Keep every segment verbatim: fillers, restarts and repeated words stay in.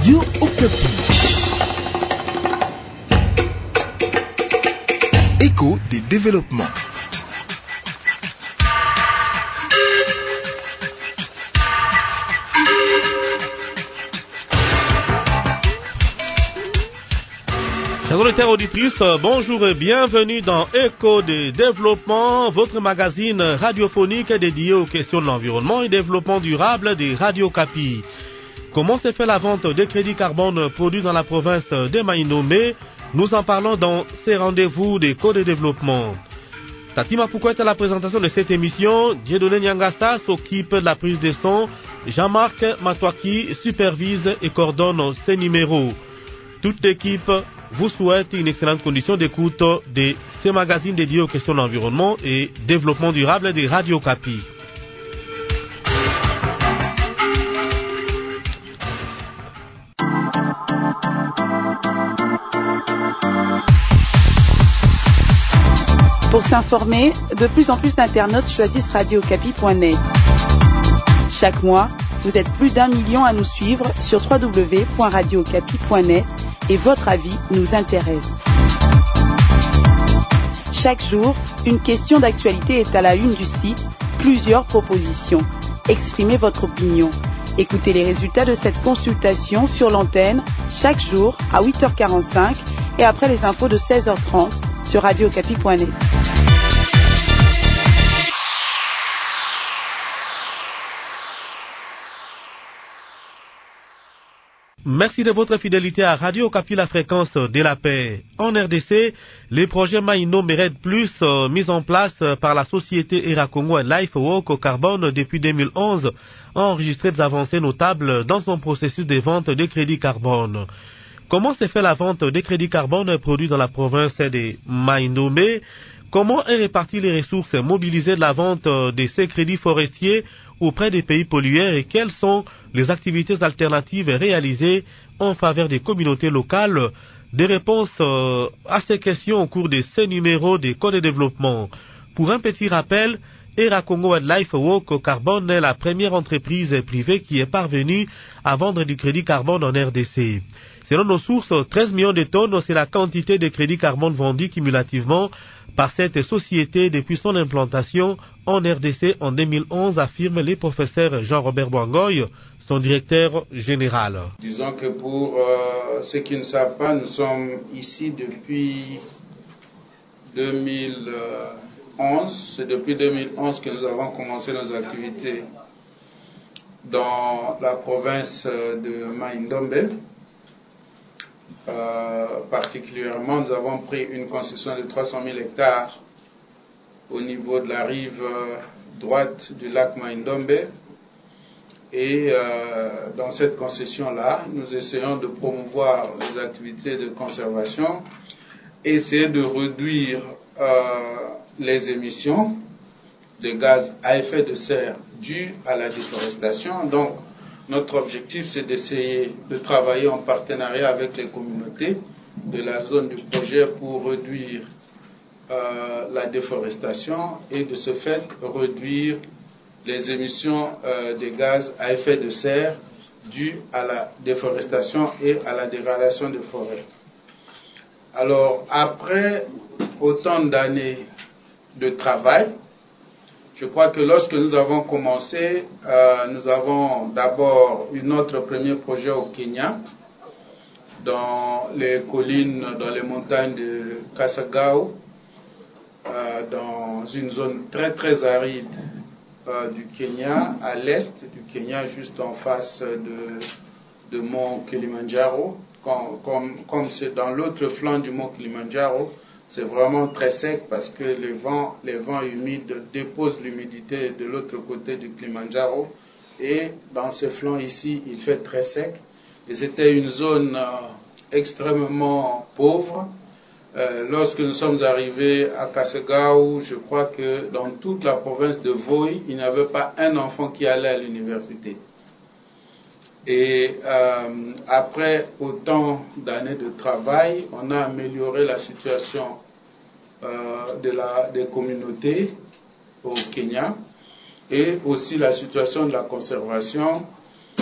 Radio Okapi. Écho des développements. Chers auditeurs et auditrices, bonjour et bienvenue dans Écho des développements, votre magazine radiophonique dédié aux questions de l'environnement et développement durable des Radio Okapi. Comment s'est fait la vente des crédits carbone produits dans la province de Maïnomé? Nous en parlons dans ces rendez-vous d'Écho des développements. Tati Mapoukou est à la présentation de cette émission. Dieudonné Nyangasta s'occupe de la prise de son. Jean-Marc Matouaki supervise et coordonne ces numéros. Toute l'équipe vous souhaite une excellente condition d'écoute de ces magazines dédiés aux questions de l'environnement et développement durable des Radio Okapi. Pour s'informer, de plus en plus d'internautes choisissent radio okapi point net. Chaque mois, vous êtes plus d'un million à nous suivre sur w w w point radio okapi point net et votre avis nous intéresse. Chaque jour, une question d'actualité est à la une du site, plusieurs propositions. Exprimez votre opinion. Écoutez les résultats de cette consultation sur l'antenne chaque jour à huit heures quarante-cinq et après les infos de seize heures trente sur radio okapi point net. Merci de votre fidélité à Radio Okapi, la fréquence de la paix. En R D C, les projets Maïnomé Red Plus euh, mis en place par la société Erakongo Life Walk au carbone depuis deux mille onze ont enregistré des avancées notables dans son processus de vente de crédits carbone. Comment s'est fait la vente des crédits carbone produits dans la province de Maïnomé? Comment est répartie les ressources mobilisées de la vente de ces crédits forestiers auprès des pays pollueurs et quelles sont les activités alternatives réalisées en faveur des communautés locales? Des réponses à ces questions au cours de ces numéros des codes de développement. Pour un petit rappel, Erakongo Life Walk Carbone est la première entreprise privée qui est parvenue à vendre du crédit carbone en R D C. Selon nos sources, treize millions de tonnes, c'est la quantité de crédit carbone vendue cumulativement par cette société depuis son implantation en R D C en deux mille onze, affirme le professeur Jean-Robert Boangoy, son directeur général. Disons que pour euh, ceux qui ne savent pas, nous sommes ici depuis deux mille onze. C'est depuis deux mille onze que nous avons commencé nos activités dans la province de Maïnomé. Euh, particulièrement, nous avons pris une concession de trois cent mille hectares au niveau de la rive euh, droite du lac Maïnomé. Et euh, dans cette concession-là, nous essayons de promouvoir les activités de conservation, essayer de réduire euh, les émissions de gaz à effet de serre dues à la déforestation. Donc, notre objectif, c'est d'essayer de travailler en partenariat avec les communautés de la zone du projet pour réduire euh, la déforestation et de ce fait réduire les émissions euh, de gaz à effet de serre dues à la déforestation et à la dégradation des forêts. Alors, après autant d'années de travail, je crois que lorsque nous avons commencé, euh, nous avons d'abord eu notre premier projet au Kenya, dans les collines, dans les montagnes de Kasagao, euh, dans une zone très très aride euh, du Kenya, à l'est du Kenya, juste en face de, de mont Kilimandjaro. Comme, comme, comme c'est dans l'autre flanc du mont Kilimandjaro, c'est vraiment très sec parce que les vents, les vents humides déposent l'humidité de l'autre côté du Kilimandjaro. Et dans ces flancs ici, il fait très sec. Et c'était une zone euh, extrêmement pauvre. Euh, lorsque nous sommes arrivés à Kasagao, je crois que dans toute la province de Voi, il n'y avait pas un enfant qui allait à l'université. Et euh, après autant d'années de travail, on a amélioré la situation euh, de la, des communautés au Kenya et aussi la situation de la conservation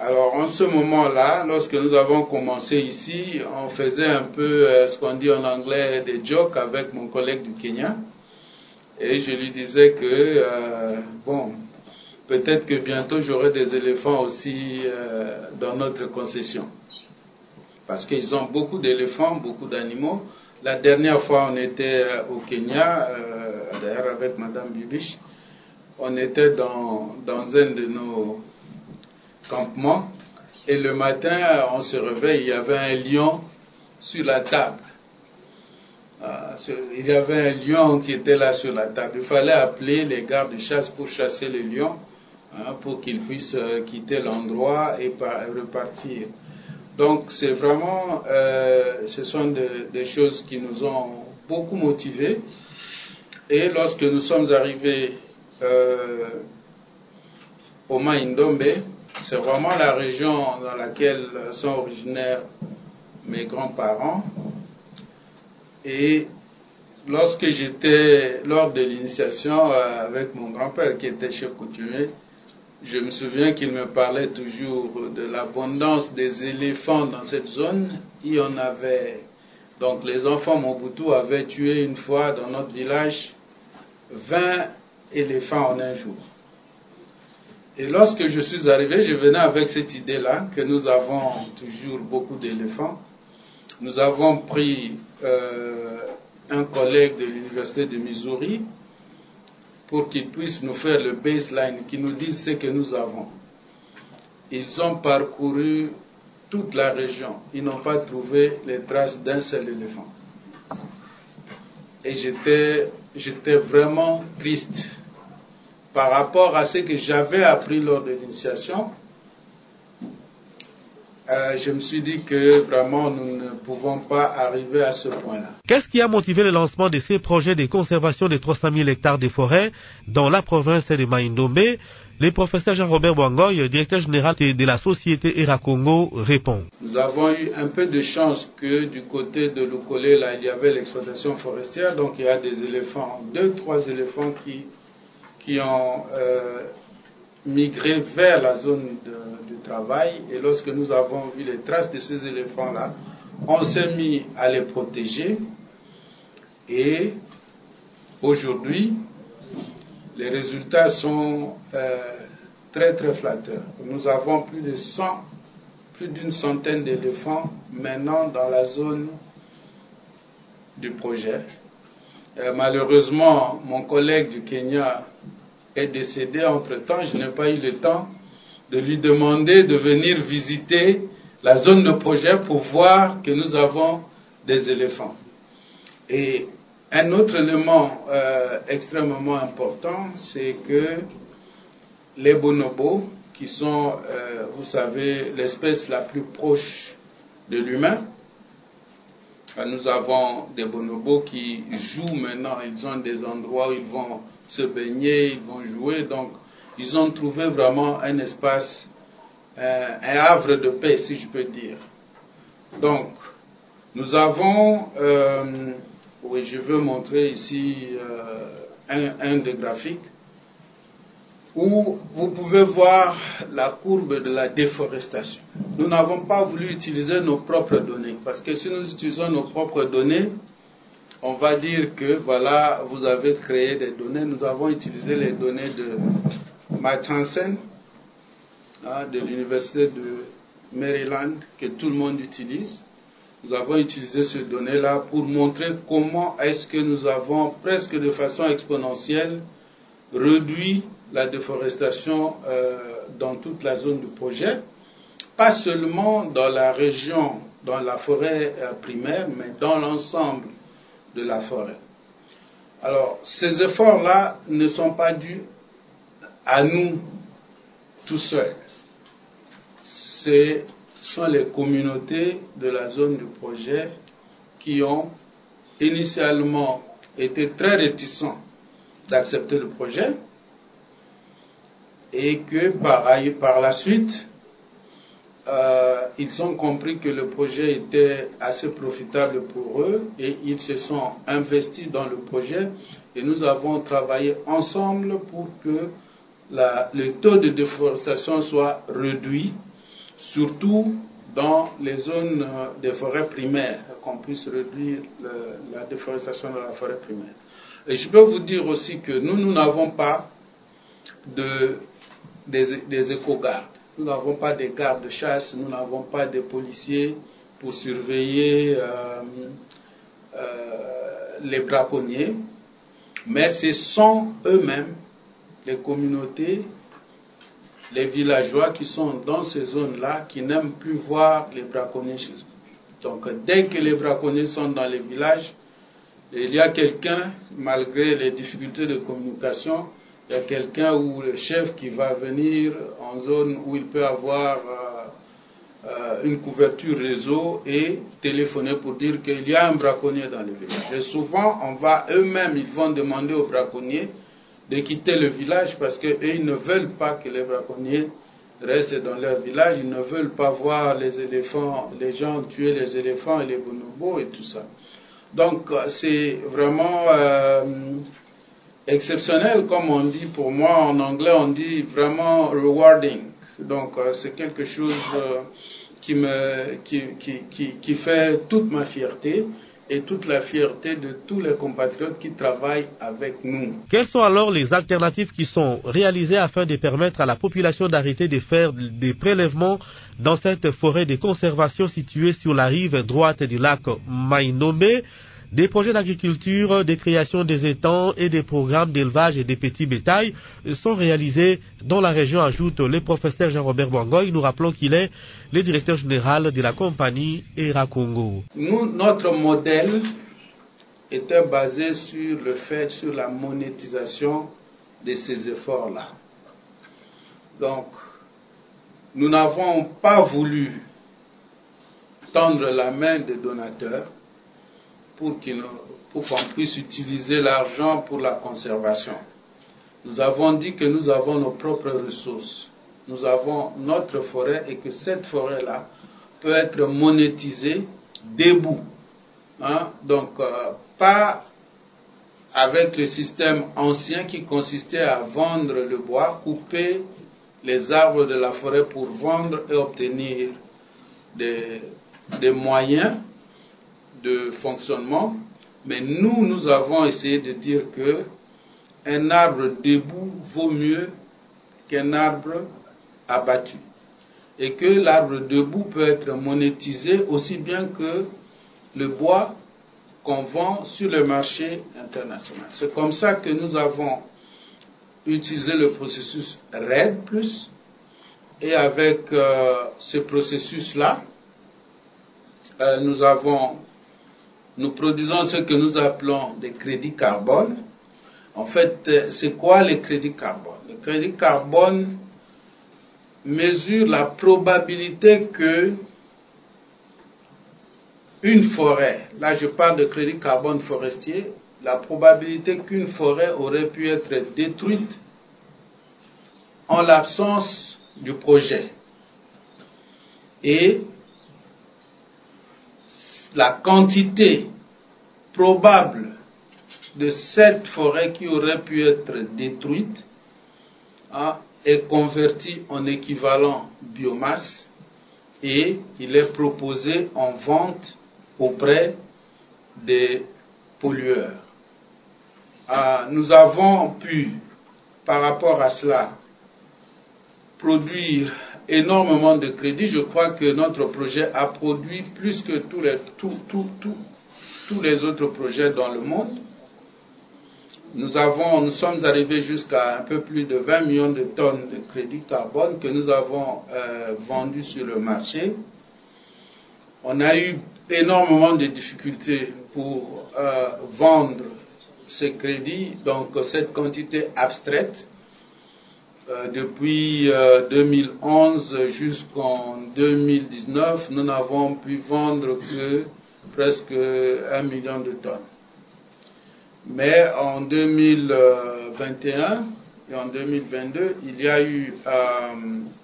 Alors, en ce moment-là, lorsque nous avons commencé ici, on faisait un peu euh, ce qu'on dit en anglais des jokes avec mon collègue du Kenya. Et je lui disais que, euh, bon, peut-être que bientôt j'aurai des éléphants aussi euh, dans notre concession. Parce qu'ils ont beaucoup d'éléphants, beaucoup d'animaux. La dernière fois, on était au Kenya, euh, d'ailleurs avec Madame Bibiche. On était dans, dans un de nos campements. Et le matin, on se réveille, il y avait un lion sur la table. Ah, il y avait un lion qui était là sur la table. Il fallait appeler les gardes de chasse pour chasser le lion, hein, pour qu'ils puissent euh, quitter l'endroit et par, repartir. Donc c'est vraiment, euh, ce sont de, des choses qui nous ont beaucoup motivés. Et lorsque nous sommes arrivés euh, au Mai-Ndombe, c'est vraiment la région dans laquelle sont originaires mes grands-parents. Et lorsque j'étais lors de l'initiation euh, avec mon grand-père qui était chef coutumier, je me souviens qu'il me parlait toujours de l'abondance des éléphants dans cette zone. Il y en avait, donc les enfants Mobutu avaient tué une fois dans notre village vingt éléphants en un jour. Et lorsque je suis arrivé, je venais avec cette idée-là, que nous avons toujours beaucoup d'éléphants. Nous avons pris euh, un collègue de l'université de Missouri pour qu'il puisse nous faire le baseline, qui nous dise ce que nous avons. Ils ont parcouru toute la région. Ils n'ont pas trouvé les traces d'un seul éléphant. Et j'étais, j'étais vraiment triste par rapport à ce que j'avais appris lors de l'initiation. Euh, je me suis dit que vraiment nous ne pouvons pas arriver à ce point-là. Qu'est-ce qui a motivé le lancement de ces projets de conservation de trois cent mille hectares de forêt dans la province de Mai-Ndombe? Le professeur Jean-Robert Bouangoy, directeur général de la société Erakongo, répond. Nous avons eu un peu de chance que du côté de Lukole, là, il y avait l'exploitation forestière, donc il y a des éléphants, deux, trois éléphants qui, qui ont euh, migré vers la zone de, du travail. Et lorsque nous avons vu les traces de ces éléphants-là, on s'est mis à les protéger. Et aujourd'hui, les résultats sont euh, très très flatteurs. Nous avons plus de cent, plus d'une centaine d'éléphants maintenant dans la zone du projet. Euh, malheureusement, mon collègue du Kenya est décédé entre-temps. Je n'ai pas eu le temps de lui demander de venir visiter la zone de projet pour voir que nous avons des éléphants. Et un autre élément euh, extrêmement important, c'est que les bonobos, qui sont, euh, vous savez, l'espèce la plus proche de l'humain, nous avons des bonobos qui jouent maintenant, ils ont des endroits où ils vont se baigner, ils vont jouer, donc ils ont trouvé vraiment un espace, euh, un havre de paix, si je peux dire. Donc, nous avons, euh, oui, je veux montrer ici euh, un, un des graphiques où vous pouvez voir la courbe de la déforestation. Nous n'avons pas voulu utiliser nos propres données, parce que si nous utilisons nos propres données, on va dire que voilà, vous avez créé des données. Nous avons utilisé les données de Matt Hansen, hein, de l'université de Maryland, que tout le monde utilise. Nous avons utilisé ces données-là pour montrer comment est-ce que nous avons presque de façon exponentielle réduit la déforestation euh, dans toute la zone du projet, pas seulement dans la région, dans la forêt euh, primaire, mais dans l'ensemble de la forêt. Alors, ces efforts-là ne sont pas dus à nous tout seuls. Ce sont les communautés de la zone du projet qui ont initialement été très réticents d'accepter le projet et que par, par la suite, euh, ils ont compris que le projet était assez profitable pour eux et ils se sont investis dans le projet et nous avons travaillé ensemble pour que la, le taux de déforestation soit réduit surtout dans les zones des forêts primaires, qu'on puisse réduire le, la déforestation de la forêt primaire. Et je peux vous dire aussi que nous, nous n'avons pas de, des, des éco-gardes. Nous n'avons pas des gardes de chasse, nous n'avons pas de policiers pour surveiller euh, euh, les braconniers, mais ce sont eux-mêmes, les communautés, les villageois qui sont dans ces zones-là, qui n'aiment plus voir les braconniers chez eux. Donc dès que les braconniers sont dans les villages, il y a quelqu'un, malgré les difficultés de communication, il y a quelqu'un ou le chef qui va venir en zone où il peut avoir euh, euh, une couverture réseau et téléphoner pour dire qu'il y a un braconnier dans les villages. Et souvent, on va eux-mêmes, ils vont demander aux braconniers de quitter le village parce qu'eux, ils ne veulent pas que les braconniers restent dans leur village, ils ne veulent pas voir les éléphants, les gens tuer les éléphants et les bonobos et tout ça. Donc, c'est vraiment euh, exceptionnel, comme on dit pour moi, en anglais on dit vraiment rewarding. Donc, euh, c'est quelque chose euh, qui, me, qui, qui, qui, qui fait toute ma fierté et toute la fierté de tous les compatriotes qui travaillent avec nous. Quelles sont alors les alternatives qui sont réalisées afin de permettre à la population d'arrêter de faire des prélèvements dans cette forêt de conservation située sur la rive droite du lac Mai-Ndombe? Des projets d'agriculture, des créations des étangs et des programmes d'élevage et des petits bétails sont réalisés dans la région, ajoute le professeur Jean-Robert Boangoy. Nous rappelons qu'il est le directeur général de la compagnie Erakongo. Nous, notre modèle était basé sur le fait, sur la monétisation de ces efforts-là. Donc, nous n'avons pas voulu tendre la main des donateurs pour qu'on puisse utiliser l'argent pour la conservation. Nous avons dit que nous avons nos propres ressources. Nous avons notre forêt et que cette forêt-là peut être monétisée debout. Hein? Donc, euh, pas avec le système ancien qui consistait à vendre le bois, couper les arbres de la forêt pour vendre et obtenir des, des moyens de fonctionnement, mais nous, nous avons essayé de dire que un arbre debout vaut mieux qu'un arbre abattu, et que l'arbre debout peut être monétisé aussi bien que le bois qu'on vend sur le marché international. C'est comme ça que nous avons utilisé le processus R E D plus, et avec euh, ce processus-là, euh, nous avons Nous produisons ce que nous appelons des crédits carbone. En fait, c'est quoi les crédits carbone? Le crédit carbone mesure la probabilité que une forêt, là je parle de crédit carbone forestier, la probabilité qu'une forêt aurait pu être détruite en l'absence du projet. Et la quantité probable de cette forêt qui aurait pu être détruite hein, est convertie en équivalent biomasse et il est proposé en vente auprès des pollueurs. Ah, nous avons pu, par rapport à cela, produire énormément de crédits. Je crois que notre projet a produit plus que tous les, tout, tout, tout, tous les autres projets dans le monde. Nous, avons, nous sommes arrivés jusqu'à un peu plus de vingt millions de tonnes de crédits carbone que nous avons euh, vendus sur le marché. On a eu énormément de difficultés pour euh, vendre ces crédits, donc cette quantité abstraite. Euh, depuis euh, deux mille onze jusqu'en deux mille dix-neuf, nous n'avons pu vendre que presque un million de tonnes. Mais en deux mille vingt et un et en deux mille vingt-deux, il y a eu euh,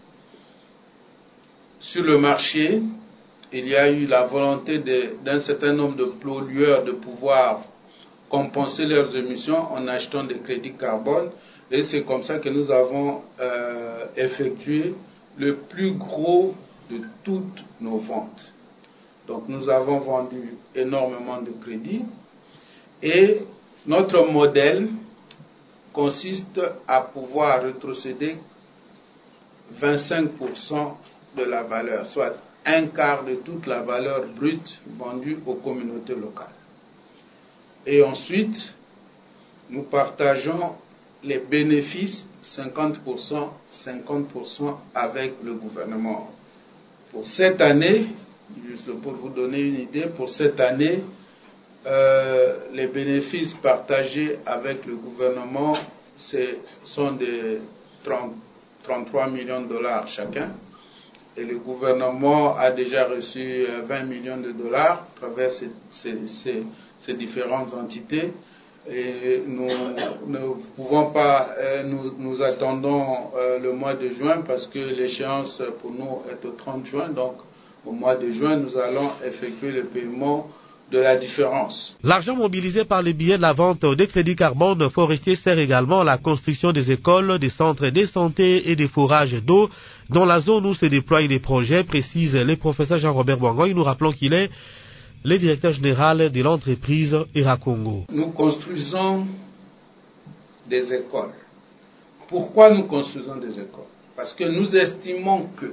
sur le marché, il y a eu la volonté d'un certain nombre de pollueurs de pouvoir compenser leurs émissions en achetant des crédits carbone. Et c'est comme ça que nous avons euh, effectué le plus gros de toutes nos ventes. Donc nous avons vendu énormément de crédits et notre modèle consiste à pouvoir rétrocéder vingt-cinq pour cent de la valeur, soit un quart de toute la valeur brute vendue aux communautés locales. Et ensuite, nous partageons les bénéfices cinquante pour cent, cinquante pour cent avec le gouvernement. Pour cette année, juste pour vous donner une idée, pour cette année, euh, les bénéfices partagés avec le gouvernement c'est, sont de trente, trente-trois millions de dollars chacun. Et le gouvernement a déjà reçu vingt millions de dollars à travers ces, ces, ces, ces différentes entités. Et nous ne pouvons pas, euh, nous, nous attendons euh, le mois de juin parce que l'échéance pour nous est au trente juin. Donc, au mois de juin, nous allons effectuer le paiement de la différence. L'argent mobilisé par les billets de la vente des crédits carbone forestiers sert également à la construction des écoles, des centres de santé et des forages d'eau dans la zone où se déploient des projets, précise le professeur Jean-Robert Boingoy. Nous rappelons qu'il est le directeur général de l'entreprise Iracongo. Nous construisons des écoles. Pourquoi nous construisons des écoles? Parce que nous estimons que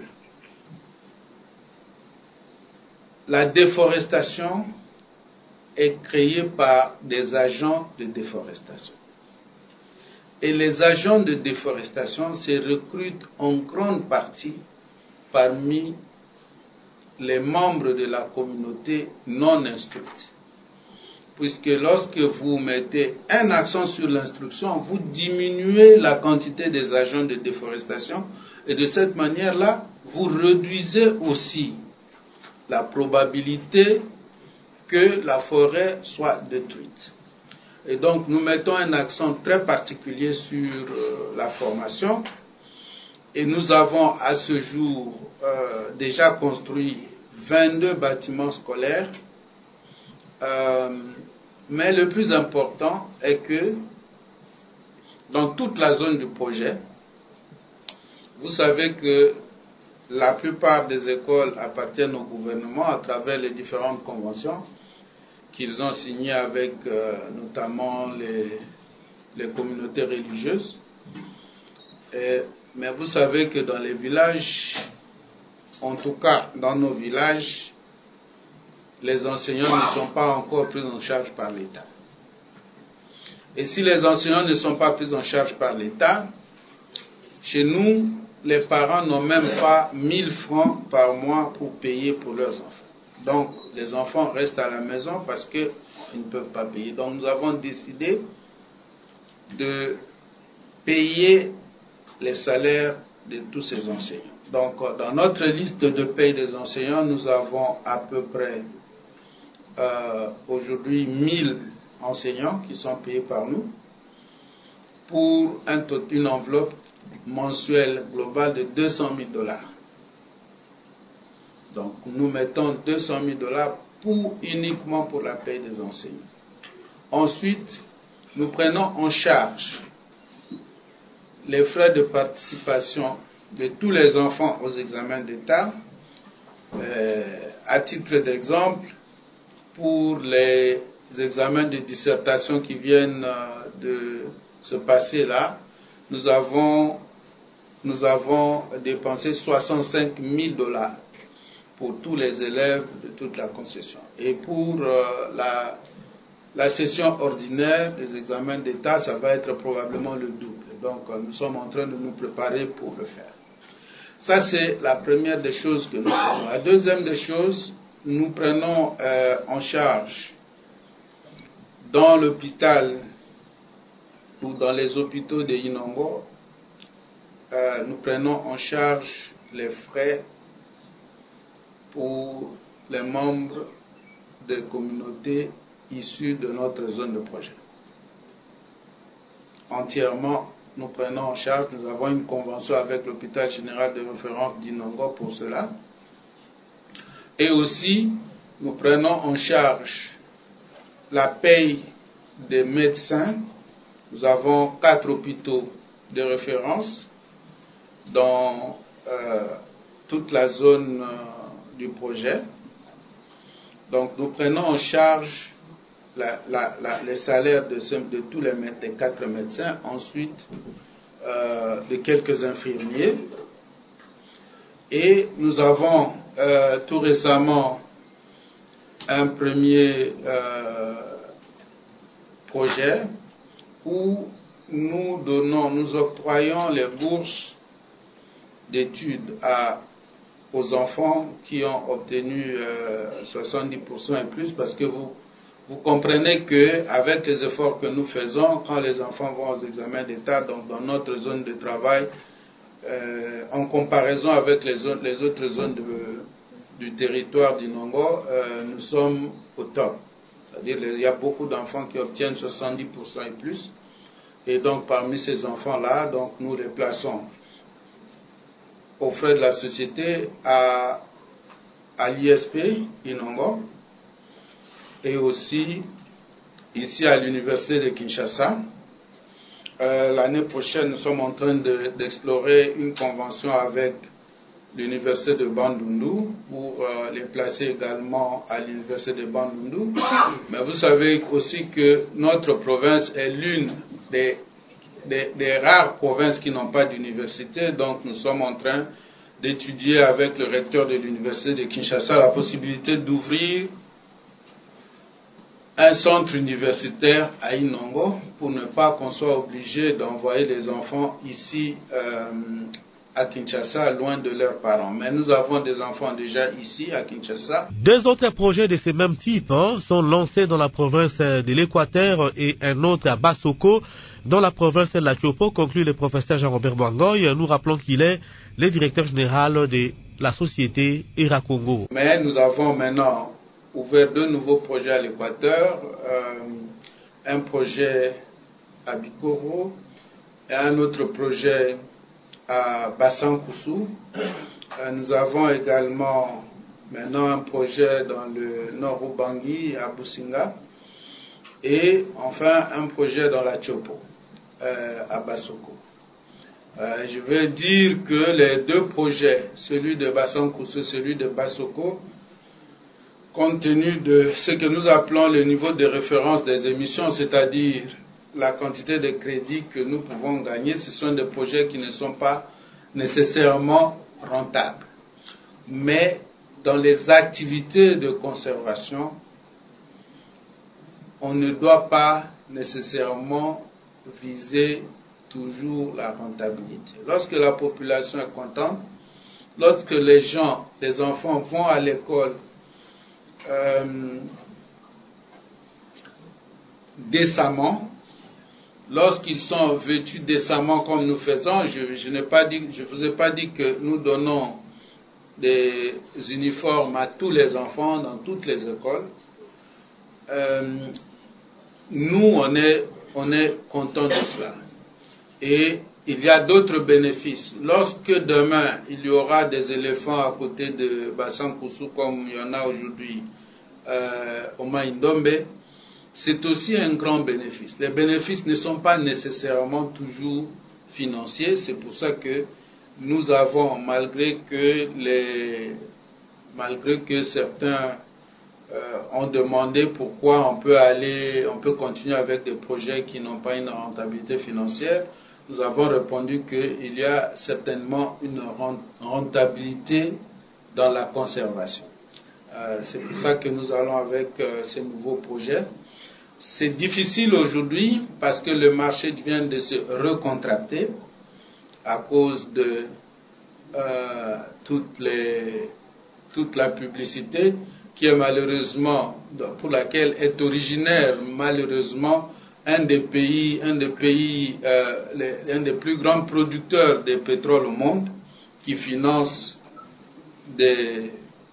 la déforestation est créée par des agents de déforestation. Et les agents de déforestation se recrutent en grande partie parmi les membres de la communauté non instruite. Puisque lorsque vous mettez un accent sur l'instruction, vous diminuez la quantité des agents de déforestation et de cette manière-là, vous réduisez aussi la probabilité que la forêt soit détruite. Et donc, nous mettons un accent très particulier sur euh, la formation. Et nous avons à ce jour euh, déjà construit vingt-deux bâtiments scolaires. Euh, mais le plus important est que dans toute la zone du projet, vous savez que la plupart des écoles appartiennent au gouvernement à travers les différentes conventions qu'ils ont signées avec euh, notamment les, les communautés religieuses. Et, mais vous savez que dans les villages, en tout cas dans nos villages, les enseignants ne sont pas encore pris en charge par l'État. Et si les enseignants ne sont pas pris en charge par l'État, chez nous, les parents n'ont même pas mille francs par mois pour payer pour leurs enfants. Donc, les enfants restent à la maison parce qu'ils ne peuvent pas payer. Donc, nous avons décidé de payer les salaires de tous ces enseignants. Donc, dans notre liste de paye des enseignants, nous avons à peu près euh, aujourd'hui mille enseignants qui sont payés par nous pour un taux, une enveloppe mensuelle globale de deux cent mille dollars. Donc, nous mettons deux cent mille dollars pour, uniquement pour la paie des enseignants. Ensuite, nous prenons en charge les frais de participation de tous les enfants aux examens d'État. Euh, à titre d'exemple, pour les examens de dissertation qui viennent de se passer là, nous avons, nous avons dépensé soixante-cinq mille dollars pour tous les élèves de toute la concession. Et pour euh, la, la session ordinaire des examens d'État, ça va être probablement le double. Donc, euh, nous sommes en train de nous préparer pour le faire. Ça, c'est la première des choses que nous faisons. La deuxième des choses, nous prenons euh, en charge dans l'hôpital ou dans les hôpitaux de Inongo, euh, nous prenons en charge les frais pour les membres des communautés issues de notre zone de projet. Entièrement, nous prenons en charge, nous avons une convention avec l'hôpital général de référence d'Inongo pour cela. Et aussi, nous prenons en charge la paye des médecins. Nous avons quatre hôpitaux de référence, dont euh, toute la zone euh, du projet. Donc nous prenons en charge la, la, la, les salaires de, de tous les, des quatre médecins, ensuite euh, de quelques infirmiers. Et nous avons euh, tout récemment un premier euh, projet où nous donnons, nous octroyons les bourses d'études à, aux enfants qui ont obtenu euh, soixante-dix pour cent et plus, parce que vous, vous comprenez qu'avec les efforts que nous faisons, quand les enfants vont aux examens d'État, donc dans notre zone de travail, euh, en comparaison avec les, zones, les autres zones de, du territoire d'Inongo, euh, nous sommes au top. C'est-à-dire qu'il y a beaucoup d'enfants qui obtiennent soixante-dix pour cent et plus. Et donc parmi ces enfants-là, donc nous les plaçons aux frais de la société à, à l'I S P Inongo et aussi ici à l'université de Kinshasa. Euh, l'année prochaine, nous sommes en train de, d'explorer une convention avec l'université de Bandundu pour euh, les placer également à l'université de Bandundu. Mais vous savez aussi que notre province est l'une des, des, des rares provinces qui n'ont pas d'université. Donc nous sommes en train d'étudier avec le recteur de l'université de Kinshasa la possibilité d'ouvrir un centre universitaire à Inongo pour ne pas qu'on soit obligé d'envoyer les enfants ici euh, à Kinshasa, loin de leurs parents. Mais nous avons des enfants déjà ici à Kinshasa. Deux autres projets de ce même type hein, sont lancés dans la province de l'Équateur et un autre à Bassoko, dans la province de la Chopo, conclut le professeur Jean-Robert Bouangoy. Nous rappelons qu'il est le directeur général de la société Irakongo. Mais nous avons maintenant ouvert deux nouveaux projets à l'Équateur, euh, un projet à Bikoro et un autre projet à Bassankoussou. Euh, nous avons également maintenant un projet dans le nord Ubangi, à Businga, et enfin un projet dans la Chopo, euh, à Bassoko. Euh, je veux dire que les deux projets, celui de Bassankoussou et celui de Bassoko, compte tenu de ce que nous appelons le niveau de référence des émissions, c'est-à-dire la quantité de crédits que nous pouvons gagner, ce sont des projets qui ne sont pas nécessairement rentables. Mais dans les activités de conservation, on ne doit pas nécessairement viser toujours la rentabilité. Lorsque la population est contente, lorsque les gens, les enfants vont à l'école Euh, décemment, lorsqu'ils sont vêtus décemment comme nous faisons, je, je n'ai pas dit, je vous ai pas dit que nous donnons des uniformes à tous les enfants dans toutes les écoles. Euh, nous, on est, on est content de cela. Et il y a d'autres bénéfices. Lorsque demain, il y aura des éléphants à côté de Bassankoussou comme il y en a aujourd'hui euh, au Maïndombe, c'est aussi un grand bénéfice. Les bénéfices ne sont pas nécessairement toujours financiers. C'est pour ça que nous avons, malgré que, les, malgré que certains euh, ont demandé pourquoi on peut aller, on peut continuer avec des projets qui n'ont pas une rentabilité financière, nous avons répondu qu'il y a certainement une rentabilité dans la conservation. Euh, c'est pour ça que nous allons avec euh, ces nouveaux projets. C'est difficile aujourd'hui parce que le marché vient de se recontracter à cause de euh, toutes les, toute la publicité qui est malheureusement, pour laquelle est originaire malheureusement un des pays, un des pays, euh, les, un des plus grands producteurs de pétrole au monde, qui finance des,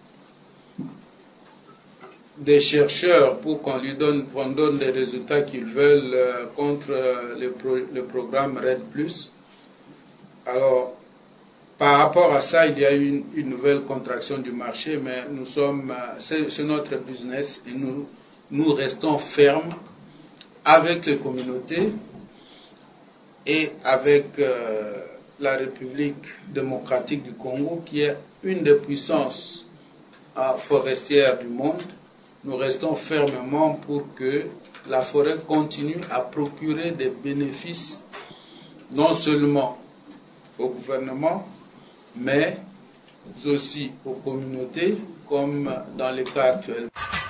des chercheurs pour qu'on lui donne, qu'on donne des résultats qu'ils veulent euh, contre euh, le, pro, le programme RED plus. Alors, par rapport à ça, il y a eu une, une nouvelle contraction du marché, mais nous sommes, euh, c'est, c'est notre business et nous, nous restons fermes avec les communautés et avec euh, la République démocratique du Congo, qui est une des puissances forestières du monde, nous restons fermement pour que la forêt continue à procurer des bénéfices non seulement au gouvernement, mais aussi aux communautés, comme dans le cas actuel.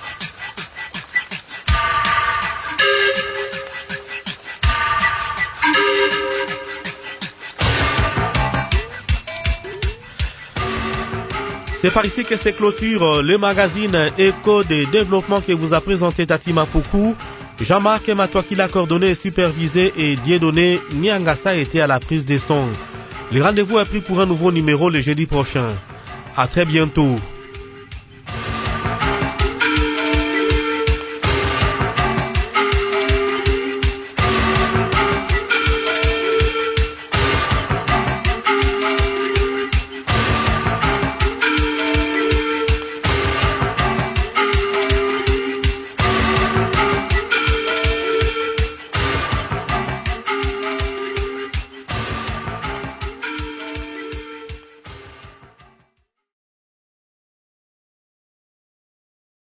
C'est par ici que se clôture le magazine Écho des développements que vous a présenté Tati Mapoukou. Jean-Marc Matouaki l'a coordonné et supervisé et Dieudonné Niangasa était à la prise des sons. Le rendez-vous est pris pour un nouveau numéro le jeudi prochain. À très bientôt.